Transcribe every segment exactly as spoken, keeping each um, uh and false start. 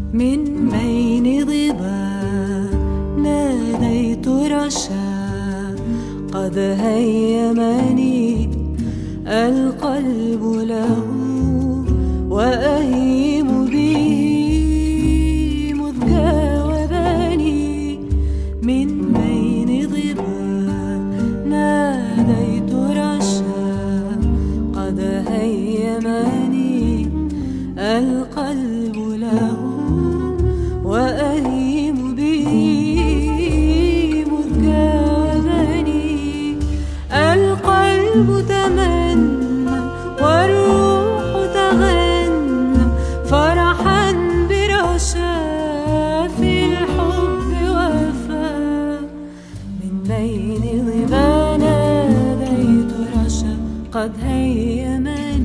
من بين ظبا ناديت رشا قد هيمني القلب له وأهيم به مذ جاوبني. من بين ظبا ناديت رشا قد هيمني القلب له وأهيم به مذ جاوبني. القلب تمنى والروح تغنى فرحا برشا في الحب وفا. من بين ظبا ناديت رشا قد هيمني.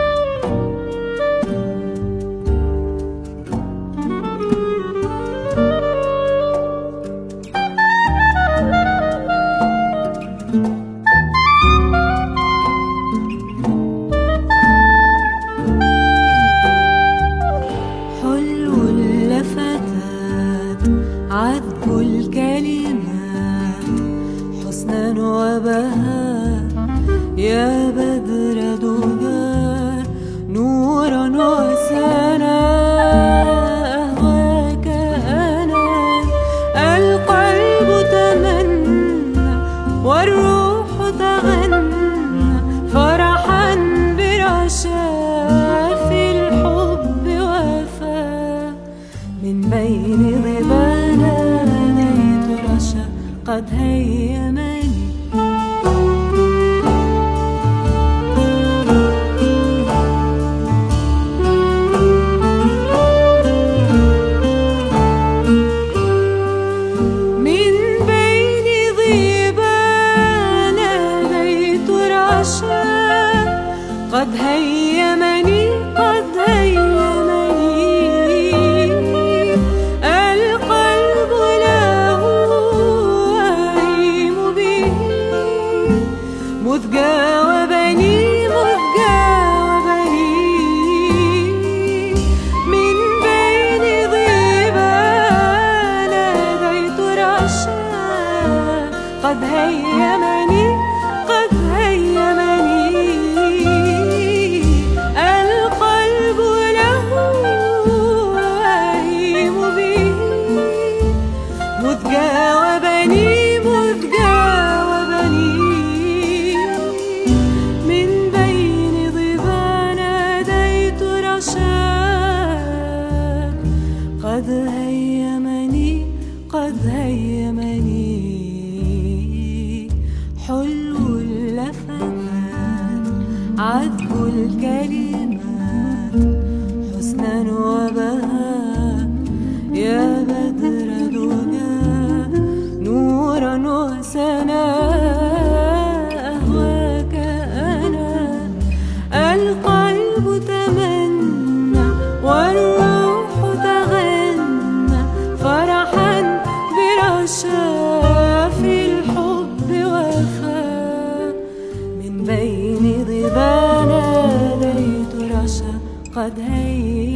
عذب الكلمات حسنا وبهاء يا بدر دجى نورا وسنا أهواك أنا. القلب تمنى والروح تغنى فرحا برشا في الحب وفا. من بين ظبا قد هيمني. من بين ظبا ناديت رشا قد هيمني قد هيمني. مذ جاوبني مذ جاوبني. من بين ظبا ناديت رشا قد هيمني قد هيمني. القلب له أهيم به مذ جاوبني مذ جاوبني. قد هيمني قد هيمني. حلو اللفظات عذب الكلمات حسنا وبهاء يا بدر دجى نورا وسنا أهواك أنا. القلب تمنى والروح تغنى فرحا برشا في الحب وفا. من بين ظبا ناديت رشا قد هيمني.